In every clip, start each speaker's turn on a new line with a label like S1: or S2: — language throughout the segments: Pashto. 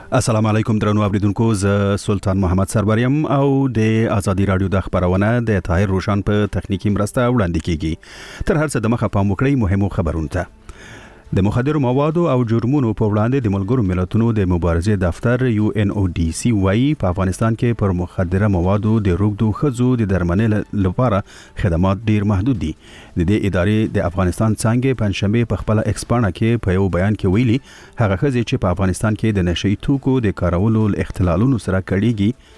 S1: السلام علیکم درنو اوریدونکو، ز سلطان محمد سروریم او د ازادي رادیو د خبرونه د طاهر روشان په تخنیکی مرسته وړاندې کیږي. تر هر څه د مخه پام وکړئ مهمو خبرونو ته. د مخدر موادو او جرمونو په وړاندې د ملګرو ملتونو د مبارزې دفتر UNODC وايي په افغانستان کې پر مخدره موادو د روږدو ښځو د درملنې لپاره خدمات ډیر محدود دي. د دې ادارې د افغانستان څنګه پنځشنبه په خپل ایکسپانه کې په یو بیان کې ویلي هغه ښځې چې په افغانستان کې د نشئی توکو د کارولو اختلالونو سره کړيږي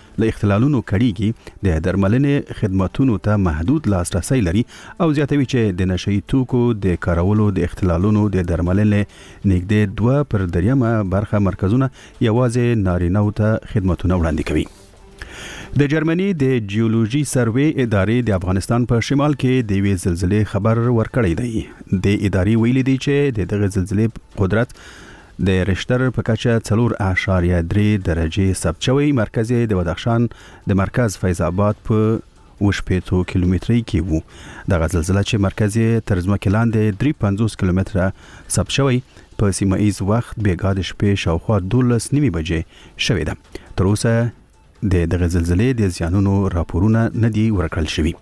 S1: د درملنې خدماتونو ته محدود لاسرسي لري او زیاتوي چې د نشئی توکو د کارولو د اختلالونو د درملنې نږدې 2/3 برخه مرکزونه یوازې نارینه‌و ته خدماتونه وړاندې کوي. د جرمني د جیولوژي سروې ادارې د افغانستان په شمال کې د وی زلزلې خبر ورکړی دی. د ادارې ویلي دی چې دغه زلزلې قدرت د رشتر په کچه 4.3 درجه ثبت شوی. مرکز د بدخشان د مرکز فیض آباد په 8 کیلومتري کې وو. دغه زلزلہ چې مرکز تر ځمکې لاندې 350 کیلومتره ثبت شوی په سیمه ایز وخت بیګا د شپې شاوخوا 12 بجې شوې ده. تر اوسه د دغه زلزلې د زیانونو راپورونه نه دي ورکړل شوي.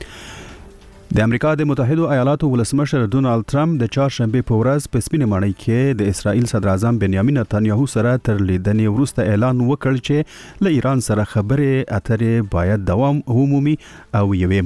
S1: د امریکا د متحده ایالاتو ولسمشر ډونالد ټرمپ د چهارشنبه په ورځ په سپینه ماڼۍ کې د اسرائیل صدر اعظم بنیامین نتانیاهو سره تر لیدنې وروسته اعلان وکړ چې له ایران سره خبرې اترې باید دوام ومومي او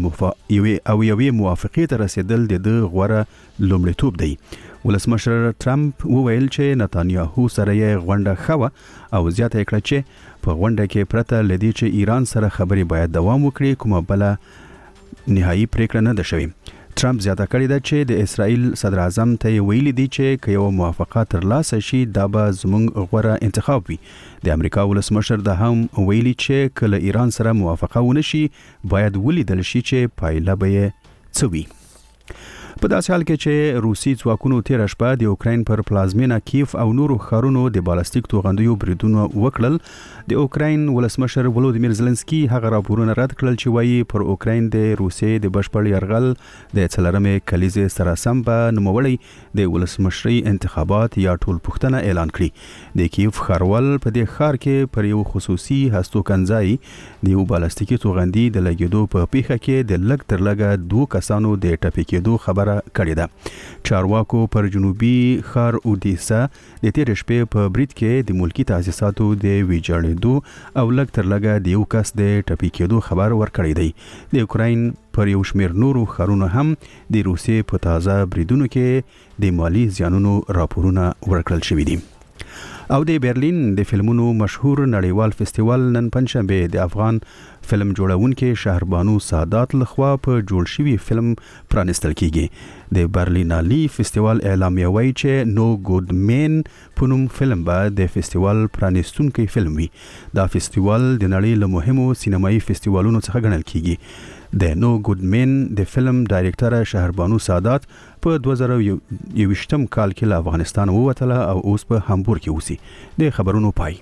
S1: یوې موافقې ته رسیدل د غوره لومړیتوب دی. ولسمشر ټرمپ وویل چې نتانیاهو سره یې غونډه خو او زیاته کړه چې په غونډه کې پرته لدی چې ایران سره خبرې باید دوام وکړي کومه بل نهایی پریکړه نه ده شوې. ټرمپ زیاته کړی ده چې د اسرائیل صدر اعظم ته ویلي دی چې که یو موافقه ترلاسه شي دا به زموږ غوره انتخاب وي. د امریکا ولسمشر ده هم ویلي چې کله ایران سره موافقه ونشي باید ولیدل شي چې پایله به یې څه وي. په داسې حال کې چې روسي ځواکونو تیر شپه د اوکراین پر پلازمینه کیف او نورو ښارونو د بالستیک توغندیو بریدونه وکړل، د اوکراین ولسمشر ولودیمیر زلنسکي هغه راپورونه رد کړل چې وایي پر اوکراین د روسیې د بشپړ یرغل د څلورمې کلیزې سره سم به نوموړی د ولسمشري انتخابات یا ټول پوښتنه اعلان کړي. د کیف ښاروال په دې ښار کې پر یو خصوصي هستوګنځای د یو بالستیکي توغندي د لګیدو په پیښه کې د لږ تر لږه 2 کسانو د ټپي کېدو خبره کړې ده. چارواکو پر جنوبي ښار اودیسا د تیر شپې په برید کې د ملکی تاسیساتو د ویجاړېدو او لږ تر لږه د یو کس د ټپي کېدو خبر ورکړی دی. د اوکراین پر یو شمېر نورو ښارونو هم د روسیې په تازه بریدونو کې د مالی زیانونو راپورونه ورکړل شوي دي. او د برلین د فلمونو مشهور نړیوال فستیوال نن پنځشنبه د افغان فلم جوړونکو شهربانو سادات لخوا په جوړ شوی فلم پرانستل کیږي. د برلینالي فستیوال اعلامیه وایي چې نو ګود مین په نوم فلم به د فستیوال پرانستونکو فلم وي. دا فستیوال د نړۍ له مهمو سینمایي فستیوالونو څخه ګڼل کیږي. د نو ګود مین د فلم ډایرکټر شهربانو سادات په 2021 کال کې له افغانستان ووتله او اوس په هامبورګ کې اوسي. د خبرونو پای.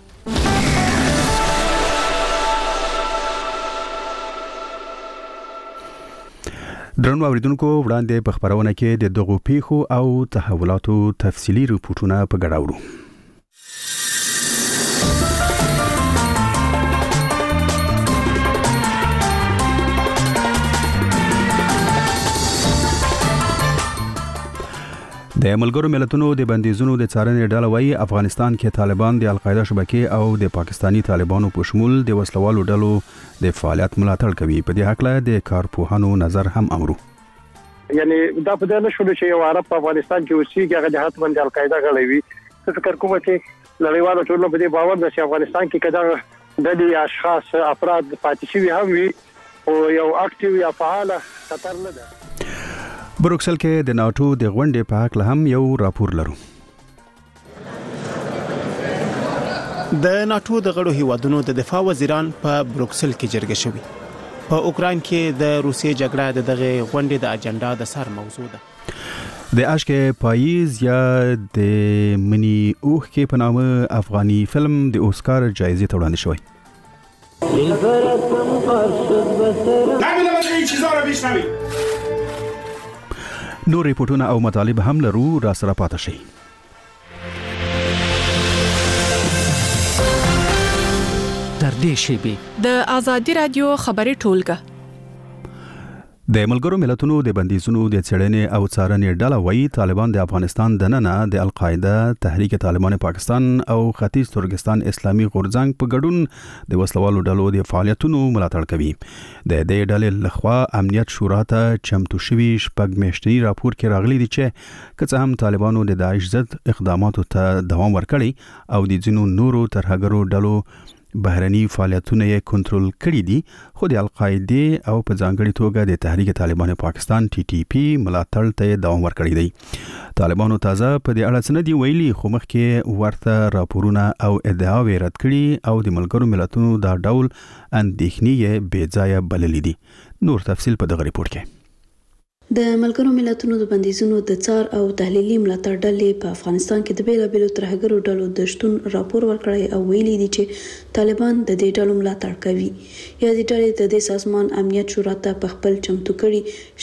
S1: درنو اوریدونکو، وړاندې په خبرونه کې د دغو پیښو او تحولاتو تفصیلی ریپورتونه په ګډه اورو. د ملګرو ملتونو د بندیزونو د څارنې ډله وايي افغانستان کې طالبان د القاعده شبکې او د پاکستانی طالبانو په شمول د وسلوالو ډلو د فعالیت ملاتړ کوي. په دې حق له د کارپوهانو نظر هم امرو.
S2: یعنی دا په دې نشو چې یو عرب په افغانستان کې اوسېږي هغه د حت باندې القاعده غلوي. څه فکر کوم چې نړیوالو ټولنو په دې باور ده چې افغانستان کې کله د اشخاص افراد پاتې شوي هم وي او یو اکټیو یا فعال خطر نه ده.
S1: بروکسل کې د ناتو د غونډې په حق له هم یو راپور لرو.
S3: د ناتو د غړو هیوادونو د دفاع وزیران په بروکسل کې جرګه شوي. په اوکراین کې د روسیې جګړه د دغه غونډې د اجنډا د سر موضوع ده.
S1: د اشکه پاییز یا د منی اوخ کې په نامه افغاني فلم د اوسکار جایزې ته وړاندې شوی. نور ریپورتونه او مطالب هم لرو، را سره پاتې شئ.
S4: نږدې شي.
S5: د آزادي رادیو خبري ټولګه
S1: د ملګرو ملتونو د بندیزونو د څېړنې او څارنې ډله وایي طالبان د افغانستان دننه د القاعده، تحریک طالبان پاکستان او ختیځ ترکستان اسلامي غورځنګ په ګډون د وسلوالو ډلو د فعالیتونو ملاتړ کوي. د دې ډلې لخوا امنیت شورا ته چمتو شوی شپږ میاشتنی راپور کې راغلي دي چې که څه هم طالبانو د داعش ضد اقداماتو ته دوام ورکړي او د ځینو نورو ترهګرو ډلو بهرني فعالیتونه یې کنټرول کړي دي، خو د القاعده او په ځانګړي توګه د تحریک طالبان پاکستان TTP ملاتړ ته دوام ورکړي دی. طالبانو تازه په دې اړه څه نه دی ویلي، خو مخکې ورته راپورونه او ادعاوې رد کړي او د ملګرو ملتونو دا ډول اندېښنې یې بې ځایه بللې دي. نور تفصیل په دغه ریپورت کې.
S6: د ملګرو ملتونو د بندیزونو د څار او تحلیلي ملاتړ ډلې په افغانستان کې د بیلابیلو ترهګرو ډلو د شتون راپور ورکړی او ویلي دي چې طالبان د دې ډلو ملاتړ کوي. یا د ډلې د دې سازمان امنیت شورا ته په خپل چمتو کړي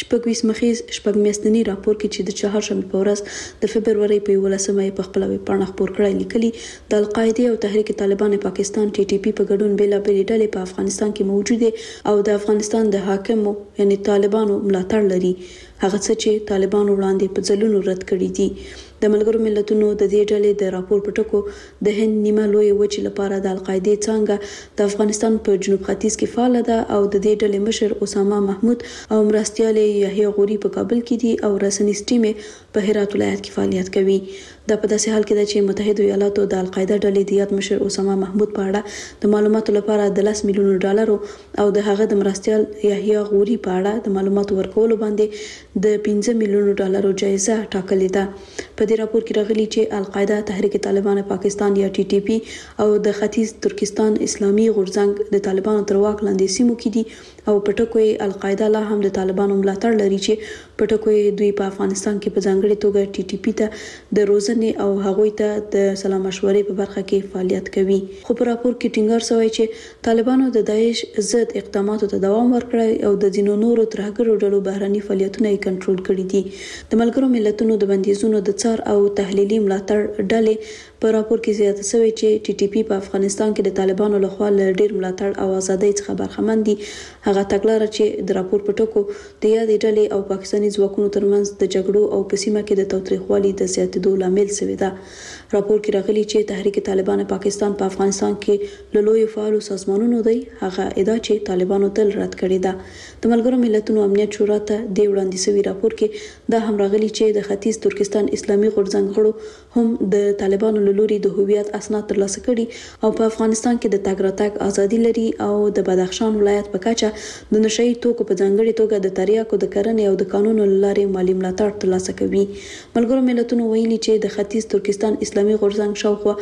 S6: شپږ میاشتنی راپور کې چې د چهارشنبه په ورځ د فبرورۍ په 11مه په خپل ویبپاڼه خپور کړی لیکلي د القاعده او تحریک طالبان پاکستان TTP په ګډون بیلابیلې ډلې په افغانستان کې موجود دي او د افغانستان د حاکمو یعنی طالبانو ملاتړ لري. هغه څه چې طالبانو وړاندې په ځلونو رد کړي دي. د ملګرو ملتونو د دې ډلې د راپور په ټکو د هند نیمه لوی وچې لپاره د القاعده څنګه د افغانستان په جنوب ختیځ کې فعال ده او د دې ډلې مشر اسامه محمود او مرستیال یحیی غوري په کابل کې دي او رسنیز ټیم په هرات ولایت کې فعالیت کوي. دا په داسې حال کې ده چې متحده ایالاتو د القاعده ډلې د یاد مشر اسامه محمود په اړه د معلوماتو لپاره د $10 میلیون او د هغه د مرستیال یحیی غوري په اړه د معلوماتو ورکولو باندې د $15 میلیون جایزه ټاکلې ده. په دې راپور کې راغلي چې القاعده، تحریک طالبان پاکستان یا TTP او د ختیځ ترکستان اسلامي غورځنګ د طالبانو تر واک لاندې سیمو کې دي او په ټکو القاعده لا هم د طالبانو ملاتړ لري چې په ټکو دوی په افغانستان کې په ځانګړي توګه TTP ته د روزنې او هغوی ته د سلام مشورې په برخه کې فعالیت کوي. خو په راپور کې ټینګار شوی چې طالبانو د داعش ضد اقداماتو ته دوام ورکړی او د ځینو نورو ترهګرو ډلو بهرني فعالیتونه یې کنټرول کړي دي. د ملګرو ملتونو د بندیزونو د څار او تحلیلي ملاتړ ډلې په راپور کې زیاته شوی چې TTP په افغانستان کې د طالبانو لخوا له ډیر ملاتړ او ازادۍ څخه برخمن دي. هغه تګلاره چې د راپور په ټکو د یادې ډلې او پاکستاني ځواکونو ترمنځ د جګړو او په سیمه کې د تاوتریخوالي د زیاتېدو لامل شوی ده. راپور کې راغلي چې تحریک طالبان پاکستان په افغانستان کې له لوی فعالو سازمانونو دی. هغه ادعا چې طالبانو تل رد کړې ده. د ملګرو ملتونو امنیت شورا ته د وړاندې شوی راپور کې دا هم راغلي چې د ختیځ ترکستان اسلامي غورځنګ غړو هم د طالبانو له لوري د هویت اسناد ترلاسه کړي او په افغانستان کې د تګ راتګ ازادي لري او د بدخشان ولایت په کچه د نشئی توکو په ځانګړي توګه د تریاکو د کرنې او د قانونو لارې مالی ملاتړ ترلاسه کوي. ملګرو ملتونو ویلي چې د ختیځ ترکستان اسلامي غورځنګ شاوخوا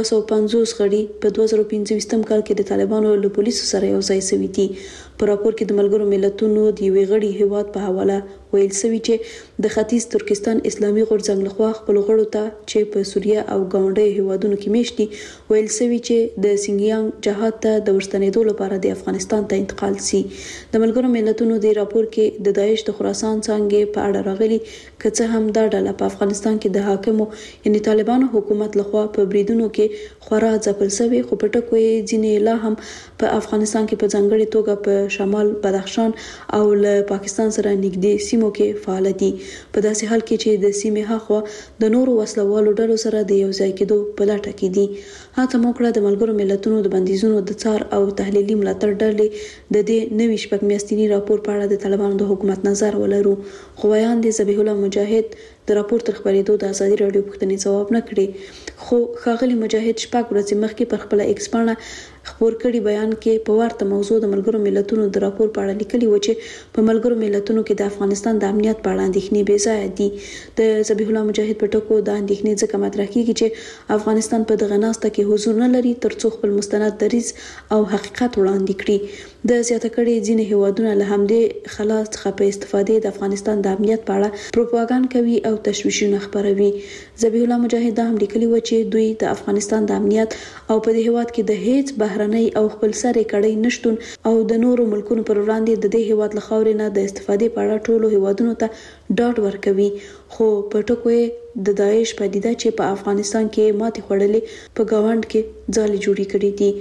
S6: 250 غړي په 2025 کال کې د طالبانو له پولیسو سره یو ځای شوي دي. په راپور کې د ملګرو ملتونو د یوې غړي هیواد په حواله ویل شوی چې د ختیځ ترکستان اسلامي غورځنګ لخوا خپل غړو ته چې په سوریه او ګاونډي هیوادونو کې میشتي ویل شوی چې د سینګیانګ جهاد ته د ورستنېدو لپاره د افغانستان ته انتقال شي. د ملګرو ملتونو د راپور کې د داعش د خراسان څنګه په اړه راغلي که څه هم دا ډله په افغانستان کې د حاکمو یعنی طالبانو حکومت لخوا په بریدونو کې خورا ځپل شوی، خو په ټکو یې ځینې لا هم په افغانستان کې په ځانګړي توګه په شمال بدخشان او له پاکستان سره نږدې سیمو کې فعال دي. په داسې حال کې چې د سیمې هاخوا د نورو وسلوالو ډلو سره د یو ځای کېدو په لټه کې دي. هڅه موکړه د ملګرو ملتونو د بندیزونو د څار او تحلیلي ملاتړ ډلې د دې نوي شپږ میاشتني راپور په اړه د طالبانو د حکومت نظر ولرو، خو ویان دي ذبیح الله مجاهد د راپور تر خبرېدو د ازادي رادیو پوښتنې ځواب نه کړي. خو ښاغلي مجاهد شپږ ورځې مخکې پر خپل ایکس پاڼه خبر کړي بیان کې په ورته موضوع د ملګرو ملتونو د راپور په اړه لیکلي و چې په ملګرو ملتونو کې د افغانستان د امنیت په اړه اندېښنې بې ځایه دي. د ذبیح الله مجاهد په ټکو د اندېښنې ځکه مطرح کیږي چې افغانستان په دغه ناسته کې حضور نه لري ترڅو خپل مستند دریځ او حقیقت وړاندې کړي. د زیاته کړي ځینې هیوادونه له همدې خلاص څخه په استفادې د افغانستان د امنیت په اړه پروپاګاندا کوي او تشویشونه خپروي. ذبیح الله مجاهد هم لیکلي و چې دوی د افغانستان د امنیت او په دې هیواد کې د هیڅ بهرنۍ او خپل سره کړي نشټون او د نورو ملکونو پر وړاندې د دې هیواد لخوا نه د استفادې په اړه ټولو هیوادونو ته ډاډ ورکوي. خو په ټکو د داعش پدیده چې په افغانستان کې ماتې خوړلې په گاوند کې ځالې جوړې کړې دي.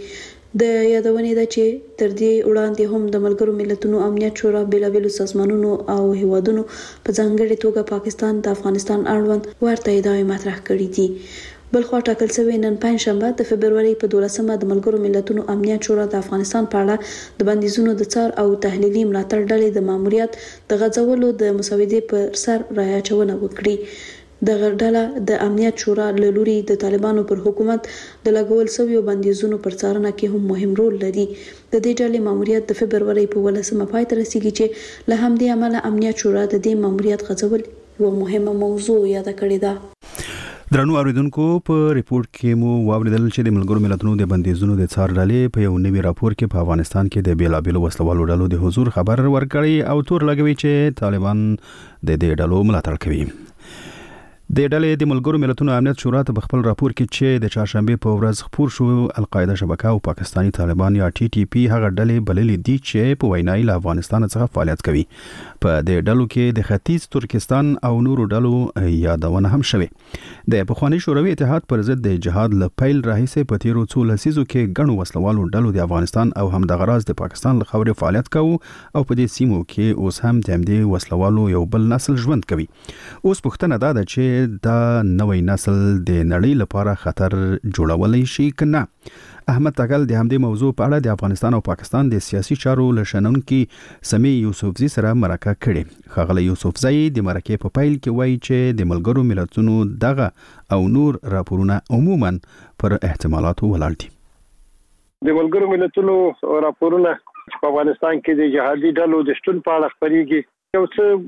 S6: د یادونې ده چې تر دې وړاندې هم د ملګرو ملتونو امنیت شورا بیلابېلو سازمانونو او هیوادونو په ځانګړي توګه پاکستان د افغانستان اړوند ورته ادعاوې مطرح کړې دي. بلخوا ټاکل شوی نن پنځشنبه د فبرवरी په 12مه د ملګرو ملتونو امنیت شورا د افغانستان په اړه د بندیزونو د څار او تحلیلي ملاتړ ډلې د ماموریت د غځولو د مسودې پر سر رايچونه وکړي. د ډله د امنیت شورا له لوري د طالبانو پر حکومت د لګول شویو بندیزونو پر څارنه کې هم مهم رول لري. د دې ډلې ماموریت د فبرवरी په 18مه پای ته رسیدي چې له همدې امله امنیت شورا د دې ماموریت غځول یو مهمه موضوع یاد کړې ده.
S1: درنو اوریدونکو په ریپورت کې مو واوریدل چې د ملګرو ملتونو د بندیزونو د څار ډلې په یو نوي راپور کې په افغانستان کې د بیلابېلو وسلوالو ډلو د حضور خبر ورکړی او تور لګوي چې طالبان د دې ډلو ملاتړ کوي. د ډلې د ملګرو ملتونو امنیت شورا ته خپل راپور کې چې د چهارشنبه په ورځ خپور شو القاعده شبکه او پاکستانی طالبان یا TTP هغه ډلې بللې دي چې په وینای له افغانستان څخه فعالیت کوي. په دې ډلو کې د ختیځ ترکستان او نورو ډلو یادونه هم شوه. د پخوانی شوروي اتحاد پر ضد د جهاد له پیل راهیسې په تیرو څو لسیزو کې ګڼو وسلوالو ډلو د افغانستان او همدغه راز د پاکستان له خاورې فعالیت کوي او په دې سیمو کې اوس هم د همدې وسلوالو یو بل نسل ژوند کوي. اوس پوښتنه ده چې دا نوې نسل د نړۍ لپاره خطر جوړولای شي کنه. احمد تاګل د همدې موضوع په اړه د افغانستان او پاکستان د سیاسي چارو لشنونکو سمي یوسفزي سره مرکه کړې. خغله یوسفزي د مرکه په پیل کې وایي چې د ملګرو ملتونو دغه او نور راپورونه عموما پر احتمالاتو ولاړ دي.
S2: د ملګرو ملتونو راپورونه په افغانستان کې د جهادي ډلو د شتون په اړه خبريږي. یو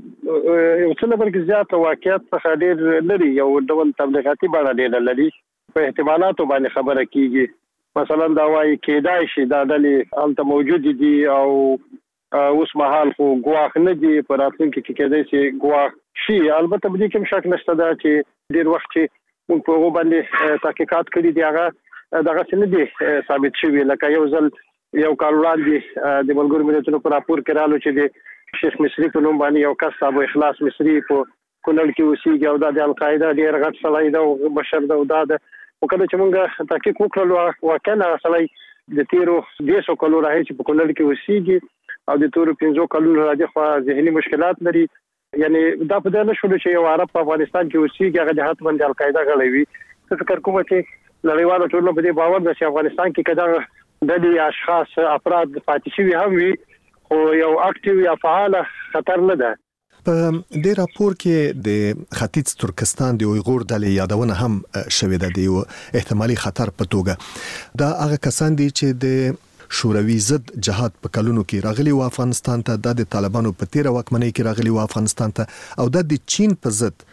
S2: څه نمبر کې زیات واقعیت څخه ډېر لري، یو ډول تبلیغاتي بڼه ډېر لري. په احتمالاتو باندې خبره کیږي. مثلا دا وايي کېدای شي دا ډلې هلته موجود دي او اوس مهال خو ګواښ نه دي، په راتلونکي کې کېدای شي ګواښ شي. البته په دې کې شک نشته دا چې ډېر وخت چې موږ په هغه باندې تحقیقات کړي دي هغه دغه څه نه دي ثابت شوي. لکه یو ځل یو کال وړاندې د ملګرو ملتونو په راپور کې رالو چې د شیخ مصری په نوم باندې یو کس ابو اخلاص مصری په کونړ کې اوسېږي او د القاعده ډېر غټ سړی دی او بشر دی او دا وکړه چې موږ تحقیق وکړو واقعا سړی د تیرو 200 کلو راهیسې په کونړ کې اوسېږي او د تیرو 15 کلو راځي خو ذهني مشکلات لري. یعنی دا په دې نشول چې یو عرب په افغانستان کې اوسېږي هغه د حت باندې القاعده غړوي. څه فکر کوم چې نړیوالو ټولنو په دې باور ده چې افغانستان کې کدا د اشخاص افراد پاتې شوي هم وي خو یو اکټیو یا فعال خطر نه ده.
S4: په دې راپور کې د ختیځ ترکستان د اویغور ډلې یادونه هم شوې ده د یو احتمالي خطر په توګه. دا هغه کسان دي چې د شوروي ضد جهاد په کلونو کې راغلي و افغانستان ته، د طالبانو په تیر واکمنۍ کې راغلي و افغانستان ته او د چین په ضد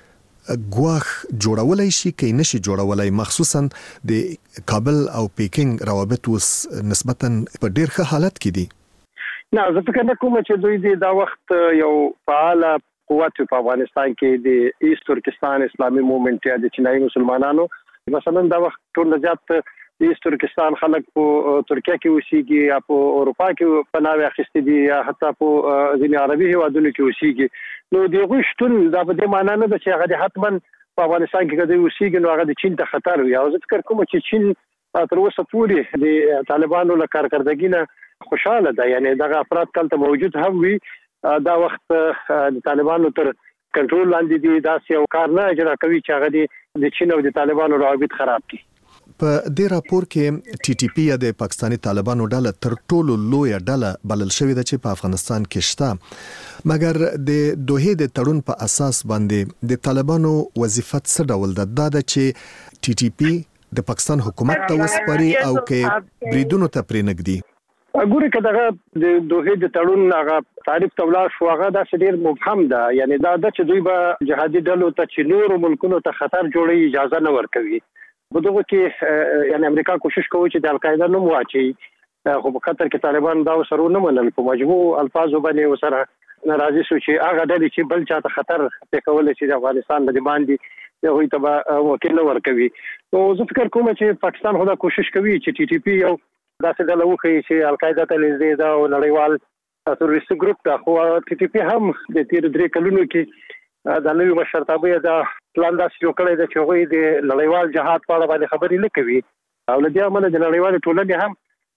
S4: ګواښ جوړولای شي کې نشي جوړولای، مخصوصا د کابل او پیکینګ روابط اوس نسبتا په ډیر ښه حالت کې دي.
S2: نه زه فکر نه کوم چې دوی دا وخت یو فعال قوت په افغانستان کې د ایست ترکستان اسلامي موومېنټ یا د چینایي مسلمانانو مثلا دا وخت ټول زیات ایست ترکستان خلک په ترکیه کې اوسېږي یا په اروپا کې پناه اخیستي دي یا حتی په ځینې عربي هیوادونو کې اوسېږي. نو دغه شتون دا په دې معنی نه ده چې هغه حتما په افغانستان کې کدی اوسېږي نو هغه د چین ته خطر وي. او زه فکر کوم چې چین تر اوسه پورې د طالبانو له کارکردګۍ نه خوشاله ده. یعنی دغه افراد کله موجود هم وي دا وخت د طالبانو تر کنټرول لاندې دي، دا یو کار نه اجرا کوي چې هغه د چین او د طالبانو روابط خراب کړي.
S4: په دې راپور کې TTP یا د پاکستانی طالبانو ډله تر ټولو لوی ډله بلل شوې ده چې په افغانستان کې شته، مګر د دوحې د تړون په اساس باندې د طالبانو وظیفه څه ډول ده؟ دا ده چې TTP د پاکستان حکومت ته وسپاري او کې بریدونو ته پرېنږدي.
S2: ګوري کداغه د دوحې د تړون هغه تعریف تولا شو هغه د ډېر مبهم ده. یعنی دا د چې دوی به جهادي ډلو ته چې نور ملکونو ته خطر جوړي اجازه نه ورکوي. په دغه کې یعنی امریکا کوشش کوي چې د القاعده نوم واچي، خو په قطر کې طالبان دا وسرو نه منل، په مجموع الفاظو باندې وسره ناراضي شو چې هغه ډلې چې بل چاته خطر پېښول چې د افغانستان د باندې یو ته وکیل ورکوي. نو زه فکر کوم چې پاکستان هدا کوشش کوي چې TTP یو داسې ډله وکړي چې القاعده ته نږدې ده او نړیوال تروریستي ګروپ ده. خو TTP هم د تیر 3 کلونو کې د نوې مشرتابه دا پلان داسې جوړ کړی دی چې هغوی د نړیوال جهاد په اړه باندې خبرې نه کوي او له دې امله د نړیوال ټولنې هم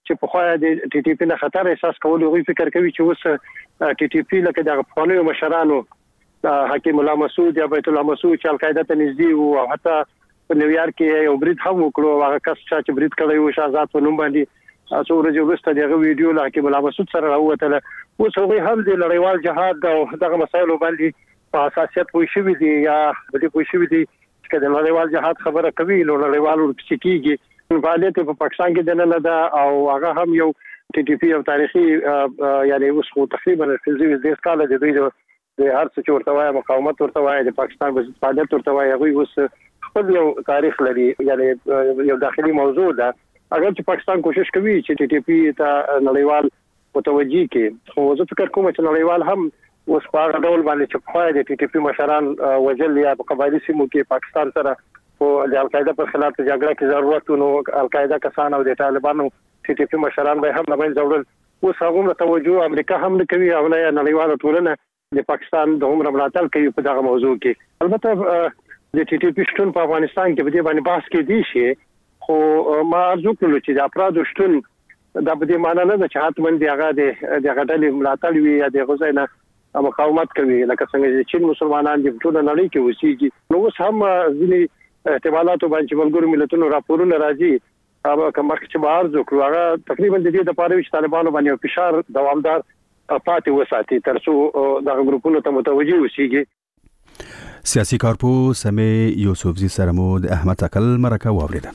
S2: چې په خوا د ټي ټي پی نه خطر احساس کول غوي فکر کوي چې اوس ټي ټي پی لکه د افغاني مشرانو حکیم الله مسعود یا بیت الله مسعود چې القاعده ته نږدې وو او حتی په نیویارک کې یو برید هم وکړو هغه کس چې برید کړی و شهزاد په نوم باندې څو ورځې وروسته دغه ویډیو له حکیم الله مسعود سره راووتله اوس هغه هم د لړیوال جهاد او دغه مسایلو باندې په اساسیت پوه شوی دي یا په دې پوه شوی دي چې د لړیوال جهاد خبره کوي نو لړیوال ورپسې کیږي فعالیت په پاکستان کې دننه ده او هغه هم یو ټي ټي پی او تاریخي یعنی اوس خو تقریبا د سکاله د دوی د هر څه چې ورته وایي مقاومت ورته وایي د پاکستان په فعالیت ورته وایي هغه اوس خپل یو تاریخ لري یعنی یو داخلي موضوع ده اگر چې پاکستان کوشش کوي چې ټي ټي پی ته نړیوال متوجي کې خو زه فکر کوم چې نړیوال هم اوس په هغه ډول باندې چې په خوا د ټي ټي پی مشران وجل یا په قبایلی سیمو کې پاکستان سره په د القاعده پر خلاف جګړه کې ضرورت نو القاعده کسان او د طالبانو ټي ټي پی مشران به هم نه ځوړل اوس هغه توجه امریکا هم نه کوي او نه نړیواله ټولنه د پاکستان د عمر ملاتړ کوي په دغه موضوع کې البته د ټي ټي پی شتون په افغانستان کې په دې باندې بحث کې دي شي خو ما ارزو کړل چې د افراد شتون د بده معنی نه چې حتمن دی هغه د غټلې ملاتړ وي یا د غزاینه مقاومت کوي لکه څنګه چې چین مسلمانان د ټول نړۍ کې اوسېږي نو اوس هم ځینې احتمالات باندې ملګرو ملتونو راپورونه راځي کومه چې بهر ځکو هغه تقریبا د دې د پاره چې طالبانو باندې فشار دوامدار پاتې وساتي ترڅو دغه ګروپونو ته متوجي اوسېږي
S1: سیاسي کارپو سمي یوسفزي سره مو د احمد اکل مرکه واوریده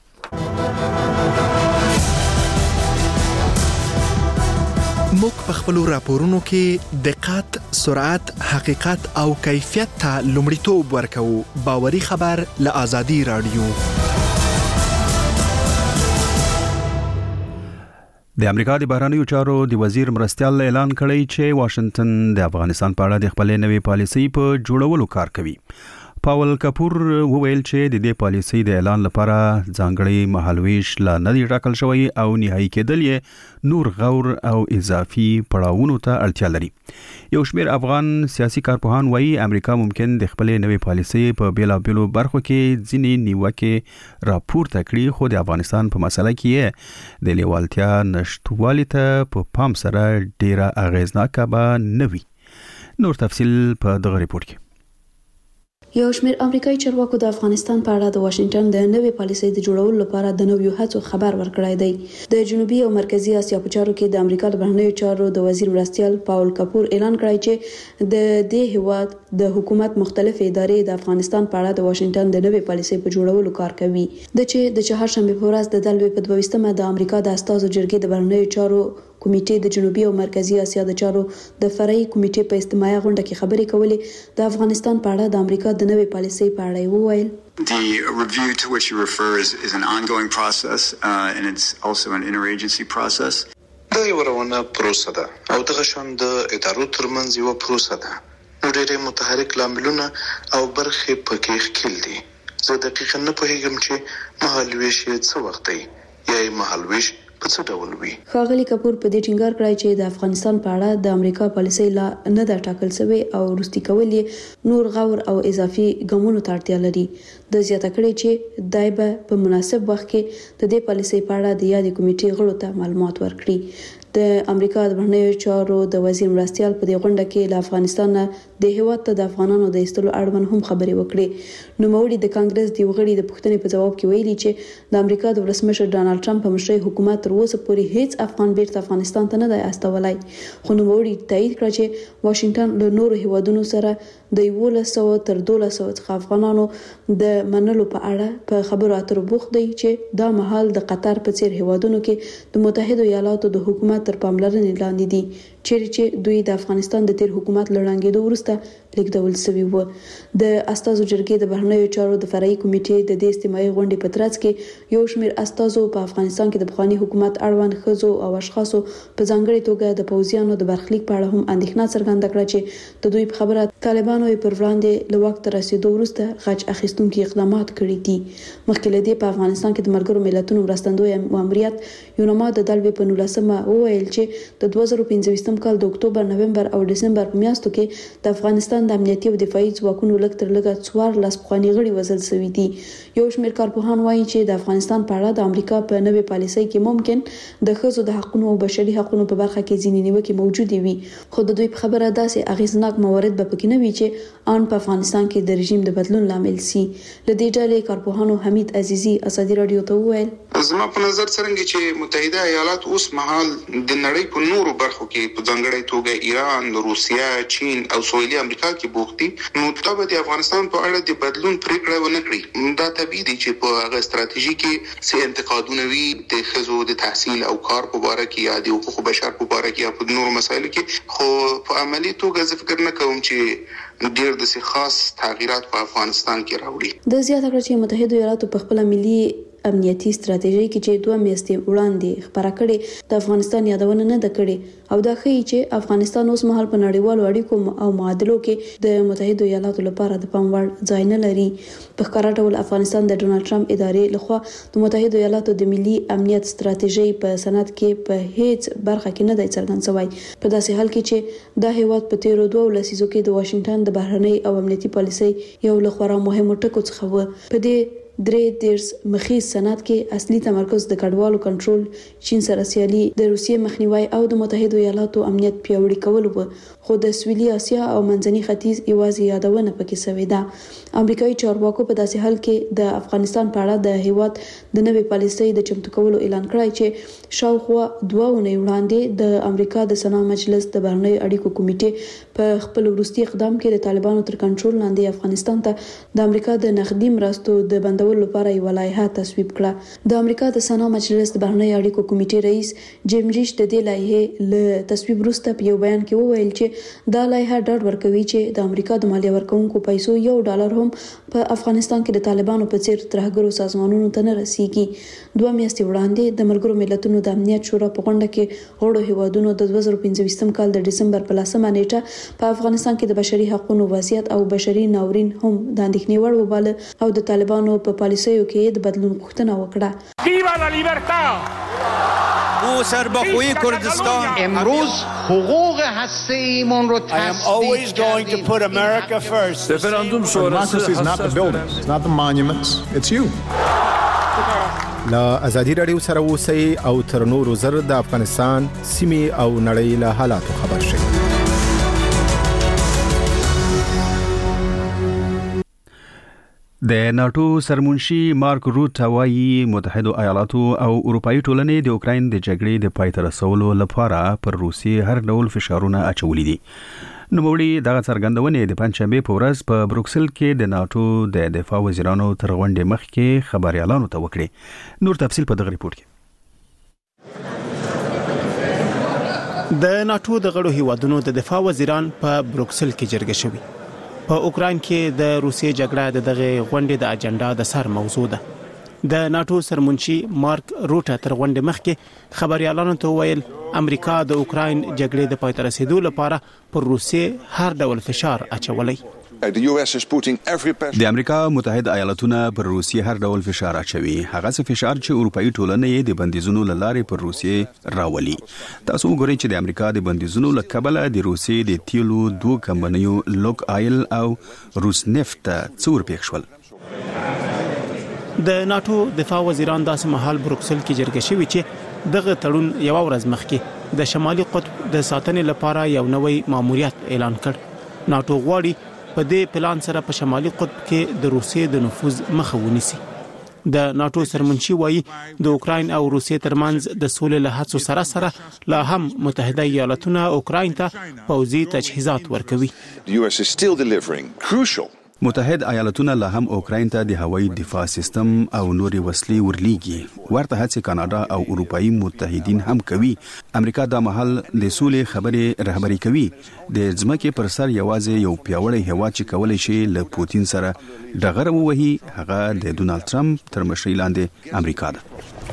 S7: موږ په خپل راپورونو کې دقت، سرعت، حقیقت او کیفیت ته لومړیتوب ورکوو. باوري خبر له آزادي رادیو.
S1: د امریکا د بهرنیو چارو د وزیر مرستیال اعلان کړی چې واشنگټن د افغانستان په اړه د خپلې نوې پالیسۍ په جوړولو کار کوي. پاول کپور وویل چې د دې پالیسۍ د اعلان لپاره ځانګړي مهالويش لا نه دی ټاکل شوی او نهایی کېدل یې نور غور او اضافي پړاوونو ته اړتیا لري. یو شمېر افغان سیاسي کارپوهان وایي امریکا ممکن د خپلې نوې پالیسۍ په بیلابېلو برخو کې ځینې نیوکې راپورته کړي خو د افغانستان په مسله کې د لیوالتیا نشټوالي ته په پام سره ډیره اغیزناکه به نه وي. نور تفصیل په دغه ریپورت کې.
S6: یو شمېر امریکایي چارواکو د افغانستان په اړه د واشنگټن د نوې پالیسۍ د جوړولو لپاره د نویو هڅو خبر ورکړی دی. د جنوبي او مرکزی اسیا په چارو کې د امریکا د بهرنیو چارو د وزیر مرستیال پاول کپور اعلان کړی چې د دې هیواد د حکومت مختلف ادارې د افغانستان په اړه د واشنگټن د نوې پالیسۍ په جوړولو کار کوي. د چهارشنبه په ورځ د دلوي په 22مه د امریکا د استازو جرګې د بهرنیو چارو کمیټې د جنوبي او مرکزی اسیا د چارو د فرعي کمیټې په اجتماعي غونډه کې خبرې کولې. د افغانستان په اړه د امریکا د نوې پالیسۍ په اړه وویل.
S8: The review to which you refer is an ongoing process and it's also an interagency process.
S9: دا یو روانه پروسه ده او دغه شان د ادارو ترمنځ یو پروسه ده. نو ډېر متحرک لاملونه او برخې پکې ښکېل دي. زه دقیقاً نه پوهیږم چې مهالویش یې څه وخت دی یا یې مهالویش په څه ډول وي.
S6: ښاغلي کپور په دې ټینګار کړی چې د افغانستان په اړه د امریکا پالیسۍ لا نه ده ټاکل شوې او وروستي کول یې نور غور او اضافي ګامونو ته اړتیا لري. د زیاته کړی چې دای به په مناسب وخت کې د دې پالیسۍ په اړه د یادې کمیټې غړو ته معلومات ورکړي. د امریکا د بهرنیو چارو د وزیر مرستیال په دې غونډه کې له افغانستان د هیواد ته د افغانانو د ایستلو اړوند هم خبرې وکړې. نوموړي د کانګرس د غړي د پوښتنې په جواب کې ویلي چې د امریکا د ولسمشر ډانلډ ټرمپ په مشرۍ حکومت تر اوسه پورې هیڅ افغان بیرته افغانستان ته نه دی استولای. خو نوموړي تایید کړ چې واشنگټن له نورو هیوادونو سره د 1100 تر 1200 څخه افغانانو د منلو په اړه په خبرو اترو بوخت دی چې دا مهال د قطر په څیر هیوادونو کې د متحده ایالاتو د حکومت تر پاملرنې لاندې دي چې دوی د افغانستان د تیر حکومت لړنګېدو وروسته لیکدول شوی و. د استازو جرګې د بهرنیو چارو د فرعي کمیټې د دې اجتماعي غونډې په ترڅ کې یو شمېر استازو په افغانستان کې د پخوانی حکومت اړوند ښځو او اشخاصو په ځانګړي توګه د پوځیانو د برخلیک په اړه هم اندېښنه څرګنده کړه چې د دوی په خبره طالبانو پر وړاندې له وخت رسیدو وروسته غچ اخیستونکي اقدامات کړي دي. مخکې له دې په افغانستان کې د ملګرو ملتونو مرستندوی ماموریت یونما د دلوي په 19مه وویل وویل چې د 2015 کال د اکتوبر، نومبر او دسمبر په میاشتو کې د افغانستان د امنیتي او دفاعي ځواکونو لږ تر لږه 14 پخواني غړي وژل شوي دي. یو شمېر کارپوهان وایي چې د افغانستان په اړه د امریکا په نوې پالیسۍ کې ممکن د ښځو د حقوقو او بشري حقوقو په برخه کې ځینې نیوکې موجودې وي، خو د دوی په خبره داسې اغیزناک موارد به پکې نه وي چې ان په افغانستان کې د رژیم د بدلون لامل شي. لدې ډلې کارپوهانو حمید عزیزی ازادي رادیو ته وویل:
S10: زما په نظر څرنګه چې متحده ایالات اوس مهال د نړۍ په نورو برخو کې په ځانګړي توګه ایران، روسیا، چین او سویلي امریکا کې بوخت دي، نو دا به د افغانستان په اړه د بدلون پریکړه ونه کړي. دا طبیعي دي چې په هغه ستراتیژي کې څه انتقادونه وي د ښځو د تحصیل او کار په اړه کې یا د حقوقو بشر په اړه کې یا په نورو مسایلو کې، خو په عملی توګه زه فکر نه کوم چې ډېر د خاص تغیرات په افغانستان کې راوړي.
S6: د زیاته کړ چې متحده ایالاتو په خپل ملي امنیتي ستراتیژي کې چې 2 میاشتې وړاندې خبره کړې د افغانستان یادونه نه ده کړې او دا ښيي چې افغانستان اوس مهال په نړیوالو اړیکو او معادلو کې د متحده ایالاتو لپاره د پام وړ ځای نه لري. په ښکاره ډول افغانستان د ډونالد ټرمپ ادارې لخوا د متحده ایالاتو د ملي امنیت ستراتیژي په سند کې په هیڅ برخه کې نه دی څرګند شوی، په داسې حال کې چې دا هیواد په تیرو 2 لسیزو کې د واشنگټن د بهرنۍ او امنیتي پالیسۍ یو له خورا مهمو ټکو څخه و. په دې 3 مخیز سند کې اصلي تمرکز د کډوالو کنټرول، چین سره سیالي، د روسیې مخنیوي او د متحده ایالاتو امنیت پیاوړي کول و، خو د سویلي اسیا او منځني ختیځ یوازې یادونه پکې شوې ده. امریکایي چارواکو په داسې حال کې د افغانستان په اړه د هیواد د نوې پالیسۍ د چمتو کولو اعلان کړی چې شاوخوا 2 اونۍ وړاندې د امریکا د سنا مجلس د بهرنۍ اړیکو کمیټې په خپل وروستي اقدام کې د طالبانو تر کنټرول لاندې افغانستان ته د امریکا د نقدي مرستو د بندولو لپاره یو لایحه تصویب کړه. د امریکا د سنا مجلس د بهرنۍ اړیکو کمیټې رئیس جیم ریش د دې لایحې له تصویب وروسته په یو بیان کې وویل چې دا لایحه ډاډ ورکوي چې د امریکا د مالیه ورکوونکو پیسو $1 هم په افغانستان کې د طالبانو په څیر ترهګرو سازمانونو ته نه رسیږي. 2 میاشتې وړاندې د ملګرو ملتونو د امنیت شورا په غونډه کې غړو هیوادونو د 2015 کال د دسمبر په 10مه نیټه په افغانستان کې د بشري حقوقو وضعیت او بشري ناورین هم د اندېښنې وړ وباله او د طالبانو په پالیسیو کې د بدلون غوښتنه وکړه.
S11: ویوا لا لیبرتا! او سربخوی کردستان
S12: امروز حقوق هسته‌ایمون رو تصدیق کردیم.
S11: رفراندوم شورای
S13: is not the buildings, it's not the monuments, it's you.
S14: لا ازادي رادیو سره اوسئ او تر نورو زر د افغانستان سیمې او نړۍ له حالاتو خبر شئ.
S1: د ناتو سرمنشي مارک روت وايي متحده ایالاتو او اروپאי ټولنې د اوکراین د جګړې د پای ته رسولو لپاره پر روسیې هر ډول فشارونه اچولي دي. نوموړي دغه څرګندونې د پنځشنبه په ورځ په بروکسل کې د ناتو د دفاع وزیرانو تر غونډې مخکې خبريالانو ته وکړي. نور تفصیل په دغه ریپورت کې.
S3: د ناتو د غړو هیوادونو د دفاع وزیران په بروکسل کې جرګه شوي. په اوکراین کې د روسیې جګړه دغه غونډې د اجنډا د سر موضوع ده. د ناتو سرمنشي مارک روټ تر غونډې مخکې خبريالانو ته ویل امریکا د اوکراین جګړې د پای ته رسیدو لپاره پر روسیې هر ډول فشار اچولای.
S1: د امریکا متحده ایالاتونه پر روسیې هر ډول فشار اچوي، هغه څه فشار چې اروپאי ټولنې د بندیزونو لارې پر روسیې راولي. تاسو وګورئ چې د امریکا د بندیزونو لکبله د روسیې د تیلو 2 کمپنیو لوک آیل او روس نفت څور پېښ شول.
S3: د ناتو دفاع وزیران داسې مهال بروکسل کې جرګه شوي چې دغه تړون یو ورځ مخکې د شمالي قطب د ساتنې لپاره یو نوې ماموریت اعلان کړ. ناتو غواړي په دې پلان سره په شمالي قطب کې د روسیې د نفوذ مخه ونیسي. د ناتو سرمنشي وایي د اوکراین او روسیې ترمنځ د سولې له هڅو سره لا هم متحده ایالاتونه اوکراین ته پوځي تجهیزات ورکوي.
S1: متحد ایالاتونه لا هم اوکراین ته د هوایي دفاع سیستم او نوري وسلې ورلیږي. ورته هڅې کاناډا او اروپאי متحدین هم کوي. امریکا د محل د سولې خبرې رهبری کوي. د ځمکې پر سر یوازې یو پیاوړی هیواد چې کولای شي له پوتین سره ډغره ووهي هغه د ډونالد ټرمپ تر مشرۍ لاندې امریکا ده.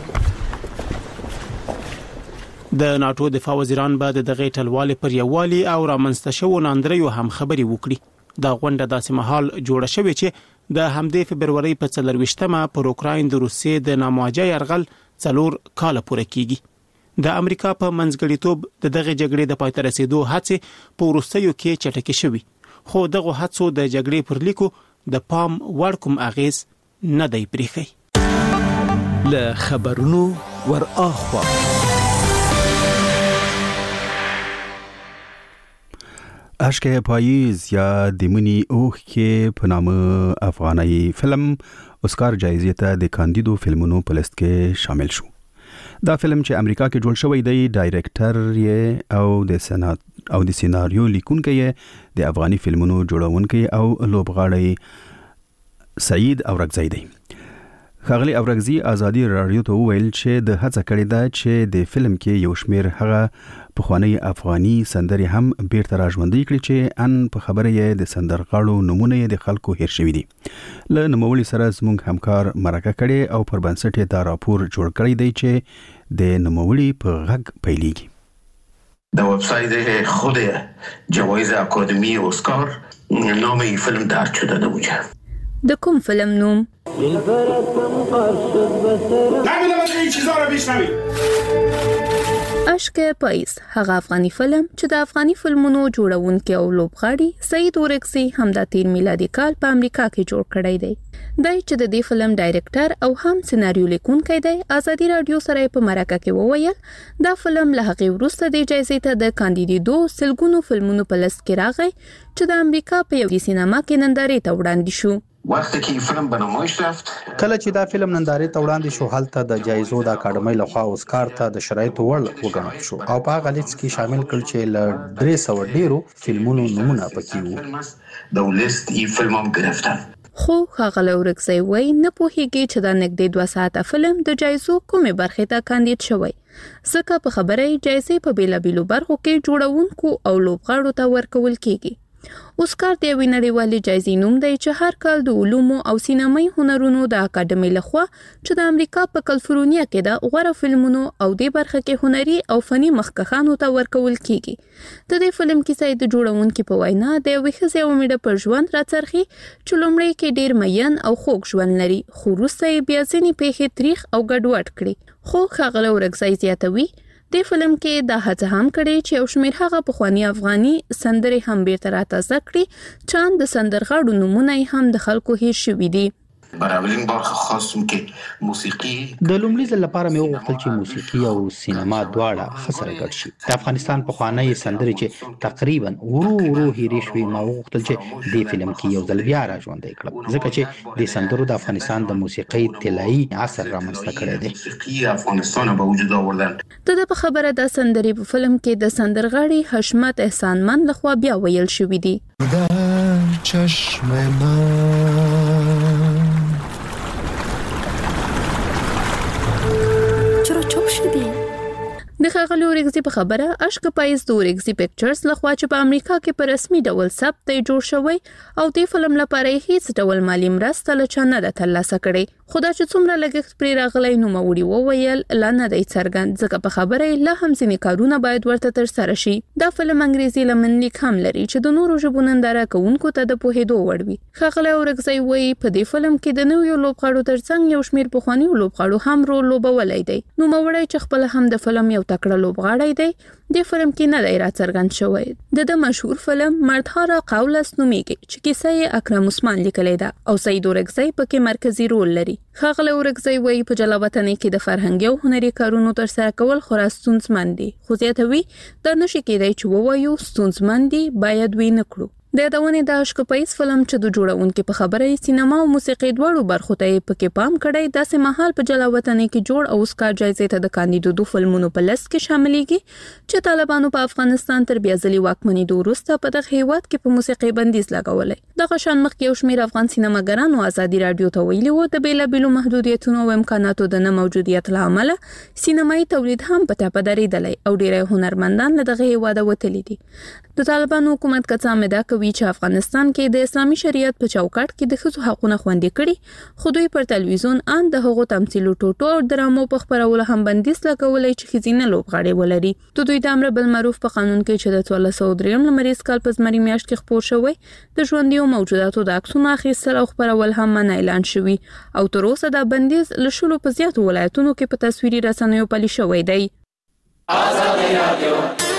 S3: د ناتو دفاع وزیران به د دغه ټلوالې پر یووالي او رامنځته شوو ناندریو هم خبري وکړي. دا غونډه داسې مهال جوړه شوې چې د همدې فبرورۍ په 24مه پر اوکراین د روسیې د نامواجه يرغل 4 کال پوره کیږي. د امریکا په منځګړیتوب د دغه جګړې د پای ته رسیدو هڅې په وروستیو کې چټکې شوې، خو دغه هڅو د جګړې پر لیکو د پام وړ کوم اغیز نه دی پرېښی.
S7: له خبرونو ور اخوا
S1: اشک پاییز یا دیمونی اوخ کې په نامه افغاني فلم اسکار جایزې ته د کاندیدو فلمونو په لیست کې شامل شو. دا فلم چې امریکا کې جوړ شوی دی، ډایرکټر یې او د سیناریو لیکونکی یې د افغاني فلمونو جوړونکی او لوبغاړی سعید اورکزی دی. ښاغلی اورکزی ازادي رادیو ته وویل چې د هڅه کړې ده چې د فلم کې یو شمېر هغه پخوانی افغاني سندرې هم بیرته راژوندۍ کړي چې ان په خبره یې د سندرغاړو نمونه یې د خلکو هیر شوي دي. له نوموړي سره زموږ همکار مرکه کړې او پر بنسټ یې دا راپور جوړ کړی دی چې د نوموړي په غږ پیلېږي.
S15: در وبسایت خود جوایز اکادمی اسکار نام این فیلم درج شده نبوده.
S6: د کوم فلم نوم؟ اشک پاییز هغه افغاني فلم چې د افغاني فلمونو جوړونکي او لوبغاړي سعید اورکزی هم د 13 میلادي کال په امریکا کې جوړ کړی دی. دای چې د دې فلم ډایرکټر او هم سیناریو لیکونکی دی، ازادي رادیو سره په مرکه کې وویل دا فلم له هغې وروسته د جایزې ته د کاندیدېدو سلګونو فلمونو په لیست کې راغی چې د امریکا په یوه سینما کې نندارې ته وړاندې شو.
S15: وقتی که این فیلم به نمایش رفت،
S16: کله چې دا فلم نندارې ته وړاندې شو، هلته د جایزو د اکاډمۍ لخوا اسکار ته د شرایطو وړ وګڼل شو او په هغه لیست کې شامل کړل چې له 300 ډیرو فلمونو نمونه پکې وو.
S15: د لیست این فلم هم گرفتن.
S6: خو ښاغلی اورکزی وایي نه پوهیږي چې دا نږدې 2 ساعته فلم د جایزو کومې برخې ته کاندید شوی، ځکه په خبره یې جایزې په بیلابیلو برخو کې جوړونکو او لوبغاړو ته ورکول کیږي. اسکار د یوې نړیوالې جایزې نوم دی چې هر کال د علومو او سینمایي هنرونو د اکاډمۍ لخوا چې د امریکا په کالیفورنیا کې د غوره فلمونو او دې برخه کې هنري او فني مخکښانو ته ورکول کیږي. د دې فلم کیسه د جوړونکي په وینا د یوې ښځې او میړه پر ژوند راڅرخي چې لومړی کې ډیر مین او خوږ ژوند لري، خو وروسته یې بیا ځینې پیښې تریخ او ګډوډ کړي. خو ښاغلی اورکزی زیاتوي د فلم کې دا هڅه هم کړې چې یو شمېر هغه پخواني افغاني سندرې هم بیرته راتازه کړي چې د سندرغاړو نومونه یې هم د خلکو هیر شوي دي.
S15: برابرین برخه خاصم کې موسیقي
S16: د لومړي ځل لپاره مې وغوښتل چې موسیقي او سینما دواړه ښه سره ګډ شي. د افغانستان پخوانۍ سندرې چې تقریبا ورو هیرې شوې، ما وغوښتل چې دې فلم کې یو ځل بیا راژوندی کړم، ځکه چې د سندرو د افغانستان د موسیقۍ طلایي عصر رامنځته کړی دی.
S15: موسیقي افغانستان به وجود آوردن.
S6: د په خبره د سندرې په فلم کې د سندرغاړي حشمت احسانمند لخوا بیا ویل شوي دي.
S17: چشم من
S6: چرا چوب شدی؟ د ښاغلي اورکزي په خبره اشک پاییز د اورکزي پکچرز لخوا چې په امریکا کې په رسمي ډول ثبت دی جوړ شوی او د فلم لپاره هیڅ ډول مالی مرسته له چا نه ده ترلاسه کړې. خو دا چې څومره لګښت پرې راغلی نوموړي وویل لا نه دی څرګند، ځکه په خبره یې لا هم ځینې کارونه باید ورته ترسره شي. دا فلم انګریزي لمنلیک هم لري چې د نورو ژبو ننداره کوونکو ته د پوهېدو وړ وي. ښاغلی اورکزی وایي په دې فلم کې د نویو لوبغاړو ترڅنګ یو شمېر پخوانیو لوبغاړو هم رول لوبولی دی. نوموړی چې خپله هم د فلم یو تکړه لوبغاړی دی، د فلم کې نه دی راڅرګند شوی. د مشهور فلم مردها را قولس نومیږي چې کیسه یې اکرم عثمان لیکلې ده او سعید اورکزی پکې مرکزی رول لري. ښاغلی اورکزی وایي په جلاوطنۍ کې د فرهنګي او هنري کارونو ترسره کول خورا ستونزمن دي، خو زیاتوي دا نشي کېدای چې ووایو ستونزمن دي باید وی نه کړو. د یادونې د اشک پاییز فلم چې د جوړونکي په خبره یې سینما او موسیقي دواړو برخو ته یې پکې پام کړی، داسې مهال په جلاوطنۍ کې جوړ او اسکار جایزې ته د کاندیدو فلمونو په لیست کې شاملېږي چې طالبانو په افغانستان تر بیا ځلې واکمنېدو وروسته په دغه هیواد کې په موسیقي بندیز لګولی. دغه شان مخکې یو شمېر افغان سینماګرانو ازادي رادیو ته ویلي وو د بېلابېلو محدودیتونو او امکاناتو د نه موجودیت له امله سینمایي تولید هم په ټپه درېدلی او ډېری هنرمندان له دغه هیواده وتلي دي. د طالبانو حکومت که څه هم ادعا کوي چې افغانستان کې د اسلامي شریعت په چوکاټ کې د ښځو حقونه خوندي کړي، خو دوی پر تلویزیون ان د هغو تمثیلو ټوټو او ډرامو په خپرولو هم بندیز لګولی چې ښځینه لوبغاړې ولري. د دوی د امر بالمعروف په قانون کې چې د 1403 لمریز کال په زمري میاشت کې خپور شوی، د ژوندیو موجوداتو د عکسونو اخیستل او خپرول هم منع اعلان شوي او تر اوسه دا بندیز له 10 په زیاتو ولایتونو کې په تصویري رسنیو پلی شوی دی.
S18: آزادی رادیو